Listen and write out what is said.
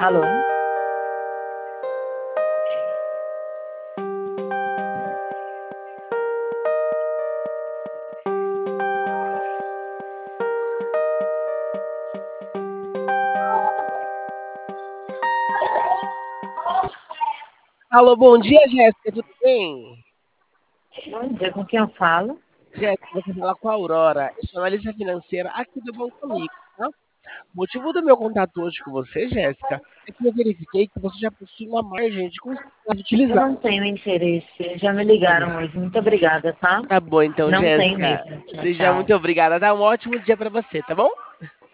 Alô? Alô, bom dia, Jéssica, tudo bem? Bom dia, com quem eu falo? Jéssica, você fala com a Aurora, eu sou analista financeira aqui do Banco Amigo, tá? O motivo do meu contato hoje com você, Jéssica, é que eu verifiquei que você já possui uma margem de consumidor Eu utilizada. não tenho interesse. Já me ligaram hoje. Muito obrigada, tá? Tá bom, então, Não tenho Jéssica, mesmo. Tchau, seja tchau. muito obrigada, tá? Um ótimo dia pra você, tá bom?